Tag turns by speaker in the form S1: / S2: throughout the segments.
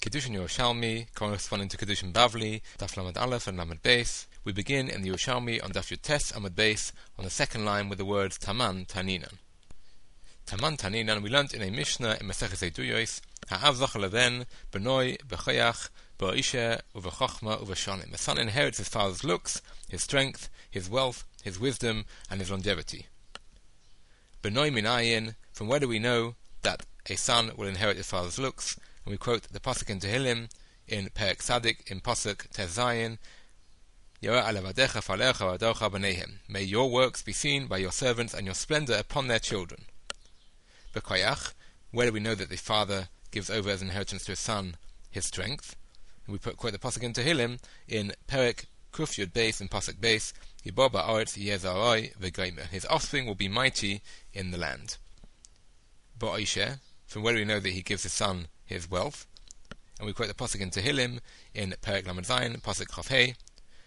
S1: Kiddushin Yerushalmi, corresponding to Kiddushin Bavli, Daf Lamed Aleph and Lamed Beis. We begin in the Yerushalmi on Daf Yud Tes Amud Beis on the second line with the words Taman Taninan. Taman Taninan we learnt in a Mishnah in Maseches Eiduyos, Ha'av Zochel Leven, Benoi, Bechoyach, Ba'isha, Uvechochma, Uveshonim. A son inherits his father's looks, his strength, his wealth, his wisdom, and his longevity. Benoi Minayin, from where do we know that a son will inherit his father's looks? And we quote the Pasuk in Tehillim in Perek Sadik in Pasuk Tes Zayin, may your works be seen by your servants and your splendor upon their children. Bekoyach, where do we know that the father gives over as inheritance to his son his strength? And we quote the Pasuk in Tehillim in Perek Kuf Yud Beis in Pasuk Beis, his offspring will be mighty in the land. Ba'isha, from where do we know that he gives his son his wealth? And we quote the Pasuk in Tehillim in Perek Lamed Zayin, Pasuk Chaf Hei,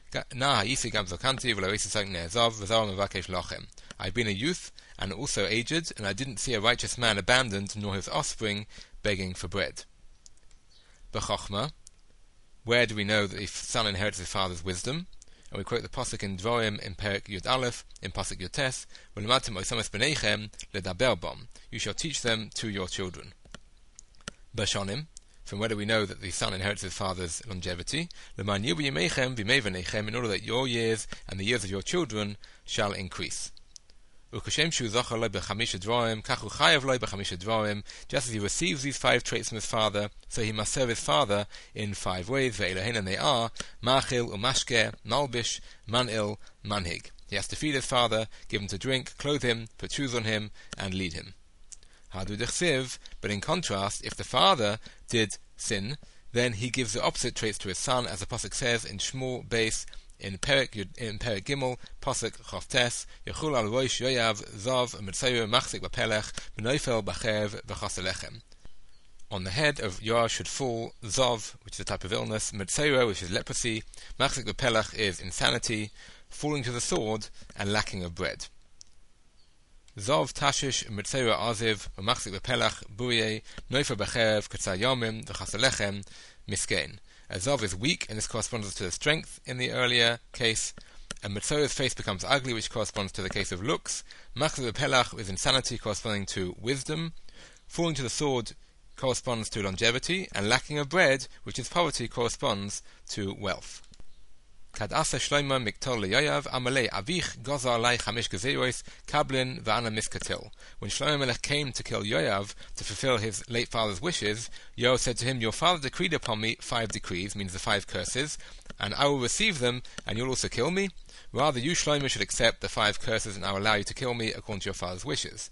S1: I've been a youth and also aged, and I didn't see a righteous man abandoned, nor his offspring begging for bread. B'chochma, where do we know that the son inherits his father's wisdom? And we quote the Pasuk in Dvorim in Perek Yud Aleph in Pasuk Yud Tes, you shall teach them to your children. B'shonim, from where do we know that the son inherits his father's longevity? In order that your years and the years of your children shall increase. Just as he receives these 5 traits from his father, so he must serve his father in 5 ways, and they are Machil, Umashke, Malbish, Manil, Manhig. He has to feed his father, give him to drink, clothe him, put shoes on him, and lead him. But in contrast, if the father did sin, then he gives the opposite traits to his son, as the Pasuk says in Shmuel Beis, in Perek Gimel, Pasuk Chaf Tes, Yechul al Rosh Yoav Zav Mitzayir Machzik B'Pelech B'Noifel B'Chev V'Chaselechem. On the head of Yoav should fall Zav, which is a type of illness, Mitzayir, which is leprosy, Machzik B'Pelech is insanity, falling to the sword, and lacking of bread. Zav Tashish Mitzayir Aziv Machzik B'Pelech Buye Noifel B'Chev Katzar Yomim V'Chaselechem Miskein. Zav is weak, and this corresponds to the strength in the earlier case. And Mitzayir's face becomes ugly, which corresponds to the case of looks. Machzik B'Pelech is insanity, corresponding to wisdom. Falling to the sword corresponds to longevity, and lacking of bread, which is poverty, corresponds to wealth. When Shlomo Melech came to kill Yoav to fulfill his late father's wishes, Yoav said to him, your father decreed upon me 5 decrees, means the 5 curses, and I will receive them, and you'll also kill me. Rather, you, Shlomo, should accept the 5 curses, and I will allow you to kill me according to your father's wishes.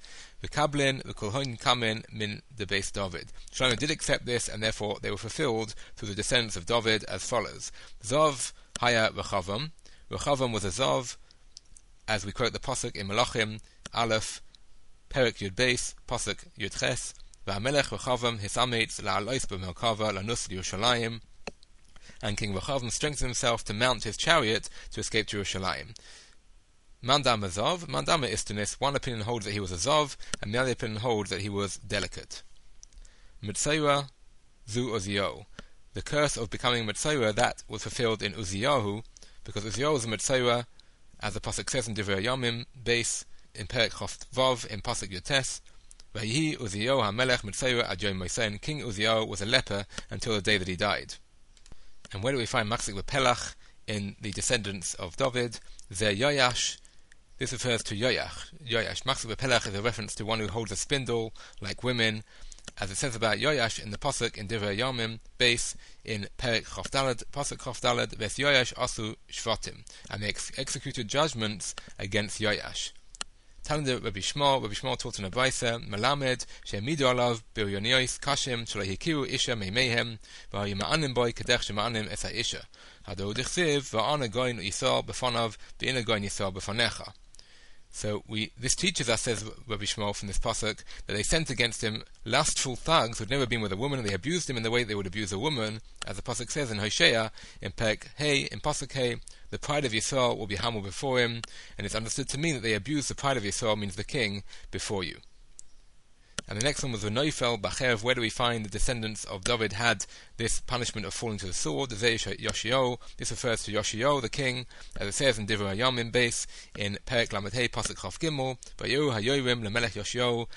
S1: Shlomo did accept this, and therefore they were fulfilled through the descendants of David as follows. Zav Haya Rechavam. Rechavam was a Zav, as we quote the Pasuk in Melachim, Aleph, Perek Yud Beis, Pasuk Yud Ches, V'amelech Rechavam hisametz la'alois b'merkava lanus Yerushalayim. And King Rechavam strengthened himself to mount his chariot to escape to Yerushalayim. Mandam Zav, Mandama Istunis, one opinion holds that he was a Zav, and the other opinion holds that he was delicate. Mitzayra Zu Uziyahu. The curse of becoming Mitzayra, that was fulfilled in Uziyahu, because Uziyahu was a Mitzayra, as the Pasuk says in Divrei Yomim, Beis, in Perek Chof Vav, in Pasuk Yud Tes, V'yihi Uziyahu HaMelech Mitzayra ad Yom Mosen. King Uziyahu was a leper until the day that he died. And where do we find Machzik B'Pelech in the descendants of David? Zeh Yoash. This refers to Yoash. Machzik B'Pelech is a reference to one who holds a spindle, like women, as it says about Yoash in the Pasuk in Divrei Yomim, Beis, in Perek Chof Daled, Pasuk Chof Daled, Ves Yoash Asu Shvatim, and they executed judgments against Yoash. Talmud Rabbi Shmuel taught in a Brisa, Melamed, She'emidu alav b'Yoniyos kashim, shelo hikiru isha meimehem, v'hayu ma'anim boy kedech shema'anim es ha'isha. Hado dichsiv, va'ana goyin yisrael b'fonav, v'ina goyin yisrael b'fonecha. So this teaches us, says Rabbi Shmuel from this pasuk, that they sent against him lustful thugs who'd never been with a woman, and they abused him in the way they would abuse a woman, as the pasuk says in Hosea, in Perek Hey, in pasuk Hey, the pride of Yisrael will be humble before him, and it's understood to mean that they abuse the pride of Yisrael means the king before you. And the next one was V'noifel Bacherev. Where do we find the descendants of David had this punishment of falling to the sword? Yoshio. This refers to Yoshio, the king, as it says in Divrei Hayamim base in Perek Lamed Hey Pasuk Chaf Gimel. Vayu Hayorim LeMelech Yoshio.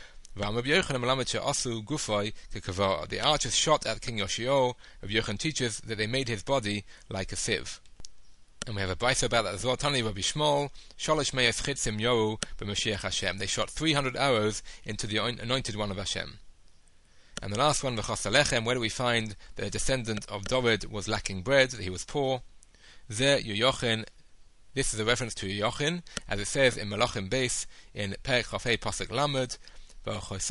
S1: The archers shot at King Yoshio. Rabbi Yochanan teaches that they made his body like a sieve. And we have a brayso about that as well. Tani Rabbi Shmuel, Shalosh Meyes Chitzim Yoru b'Mashiach Hashem. They shot 300 arrows into the anointed one of Hashem. And the last one, V'chas Alechem. Where do we find the descendant of David was lacking bread, that he was poor? Zeh Yoyochin. This is a reference to Yoyochin, as it says in Malachim base in Perek Chafei Pasuk Lamed. His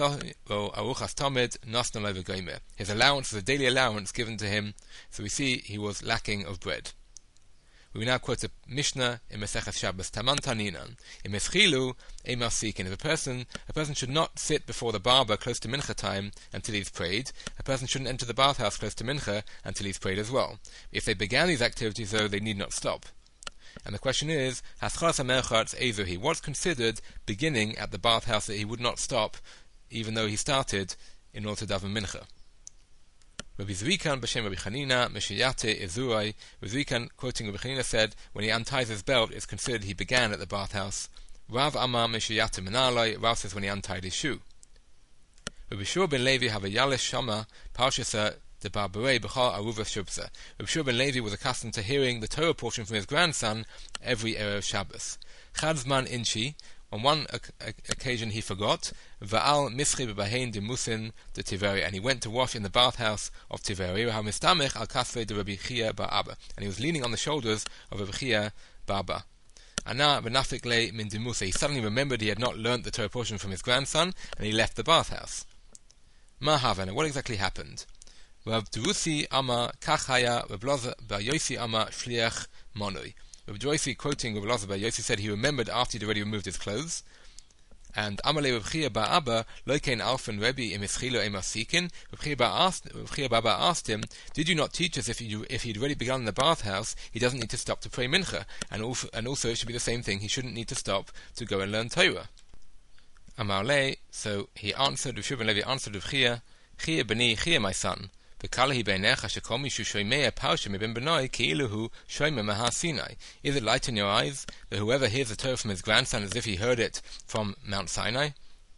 S1: allowance was a daily allowance given to him, so we see he was lacking of bread. We now quote a Mishnah in Masechet Shabbos, Taman Taninan. In Meschilu, Eimar Sikin. If a person should not sit before the barber close to Mincha time until he's prayed. A person shouldn't enter the bathhouse close to Mincha until he's prayed as well. If they began these activities, though, they need not stop. And the question is, what's considered beginning at the bathhouse that he would not stop, even though he started in order to daven mincha? Rabbi Zvikan b'shem Rabbi Chanina Meshiyate Ezurai. Rabbi Zvikan, quoting Rabbi Chanina, said, when he unties his belt, it's considered he began at the bathhouse. Rav Amar Meshiyate Menalai. Rav says when he untied his shoe. Rabbi Shur ben Levi Havayalish Shama Parshasa the Barbarei B'chal Aruva Shubsa. Rabbi Shur ben Levi was accustomed to hearing the Torah portion from his grandson every Erev Shabbos. Chadzman Inchi. On one occasion he forgot. Va'al Mischi B'Bahein de Musin de Tiveri, and he went to wash in the bathhouse of Tiveri. How Mistamech al Kasvei de Rabbi Chia Bar Abba, and he was leaning on the shoulders of Rabbi Chia Bar Abba. Ana Benafik Le Min de Musa. He suddenly remembered he had not learnt the Torah portion from his grandson, and he left the bathhouse. Ma Havana. What exactly happened? Rav Drusi Ama Kachaya Rav Loza Bar Yosi Ama Shliach Monoi. Rav Drusi, quoting Rav Loza Bar Yosi, said he remembered after he'd already removed his clothes. And Amalei Rav Chia Bar Abba Loikein Alfen Rebbe Imischilo Emasikin. Rav Chia Bar Abba asked him, did you not teach us if he'd already begun in the bathhouse, he doesn't need to stop to pray mincha, and also it should be the same thing, he shouldn't need to stop to go and learn Torah. Amalei, so he answered, Rav Shur ben Levi answered Rav Chia, Chia b'ni, Chia my son. Is it light in your eyes that whoever hears the Torah from his grandson as if he heard it from Mount Sinai?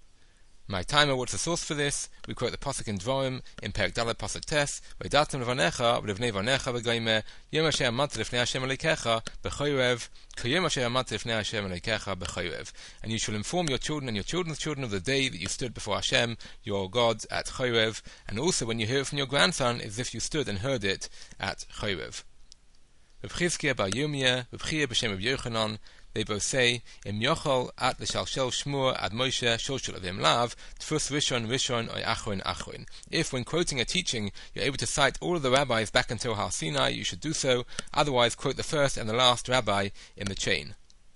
S1: My timer, what's the source for this? We quote the pasuk in Dvarim in Perek Dalet pasuk Tes, V'datem levanecha v'levnei vanecha v'goyme Yom asher amat lefnei Hashem Elokecha b'chorev k'yom asher amat lefnei Hashem Elokecha b'chorev. And you shall inform your children and your children's children of the day that you stood before Hashem, your God, at Chorev, and also when you hear it from your grandson, as if you stood and heard it at Chorev. Reb Chizkiah bar Yirmiyah, Reb Chia b'shem Reb Yochanan, they both say, Im yochol at l'shalshel shmur ad Moshe shulshul avim lav tfus rishon oy achron. If when quoting a teaching you're able to cite all of the rabbis back until Har Sinai, you should do so. Otherwise, quote the first and the last rabbi in the chain.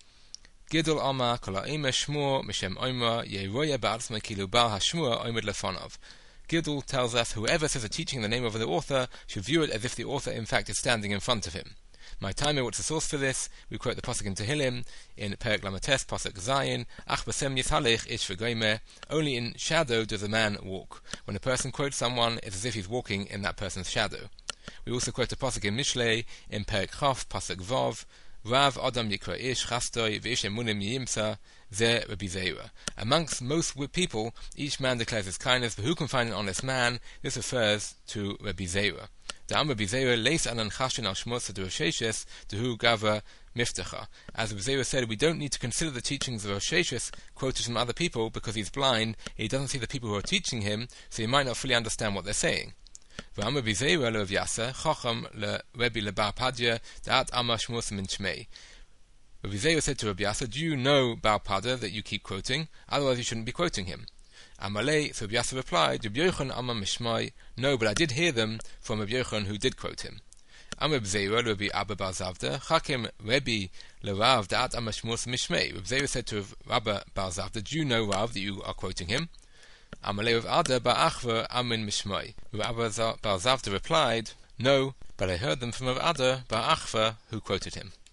S1: Gidol Amar kol ha'imeh shmur mishem omer yeroya ba'atzma kilu bal hashmur omed lefonav. Gidol tells us whoever says a teaching in the name of the author should view it as if the author in fact is standing in front of him. My timer, what's the source for this? We quote the pasuk in Tehillim in Perek Lamates pasuk Zayin. Ach basem yishalech ish v'goyme. Only in shadow does a man walk. When a person quotes someone, it's as if he's walking in that person's shadow. We also quote the pasuk in Mishlei in Perek Chaf pasuk Vav. Rav Adam Yikra Ish Chastoi V'ish Emunim Yimsa Ze Rabbi Zeira. Amongst most people, each man declares his kindness, but who can find an honest man? This refers to Rabbi Zeira. Da'am Rabbi Zeira leis anan chashin al shmos adurasheshes dehu gava miftacha. As Rabbi Zeira said, we don't need to consider the teachings of Rosheshes quoted from other people because he's blind. He doesn't see the people who are teaching him, so he might not fully understand what they're saying. Rabbi Zeira le Rav Yasser chacham le Rabbi le Bar Padya da'at ama shmos min shmei. Rabbi Zeira said to Rabbi Yasser, do you know Bar Padya that you keep quoting? Otherwise you shouldn't be quoting him. Amalei, so Rabbi Yasser replied, Rabbi Yochanan Amma Mishmai, no, but I did hear them from Rabbi Yochanan who did quote him. Rabbi Zeira, Rabbi Abba Bar Zavda, Chakim Rabbi LeRav Da'at Amma Shmos Mishmei. Rabbi Zeira said to Rabbi Bar Zavda, do you know Rav that you are quoting him? Amalei of Ada Bar Achva Amin Mishmai. Rabbi Abba Bar Zavda replied, no, but I heard them from Rabbi Ada Bar Achva who quoted him.